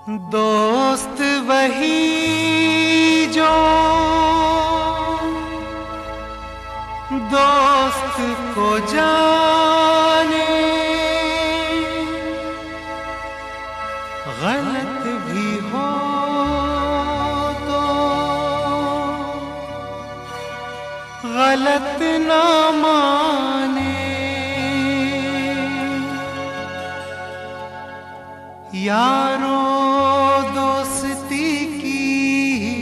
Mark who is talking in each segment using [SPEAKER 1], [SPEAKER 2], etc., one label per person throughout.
[SPEAKER 1] दोस्त वही जो दोस्त को जाने, गलत भी हो तो गलत ना माने। यारों दोस्ती की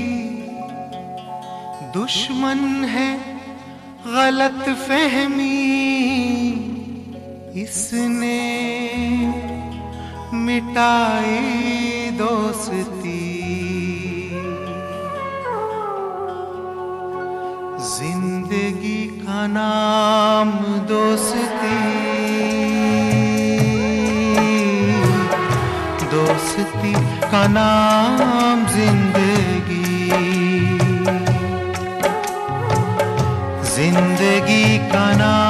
[SPEAKER 1] दुश्मन है गलत फहमी, इसने मिटाई दोस्ती। जिंदगी का नाम दोस्ती, दोस्ती का नाम जिंदगी, जिंदगी का नाम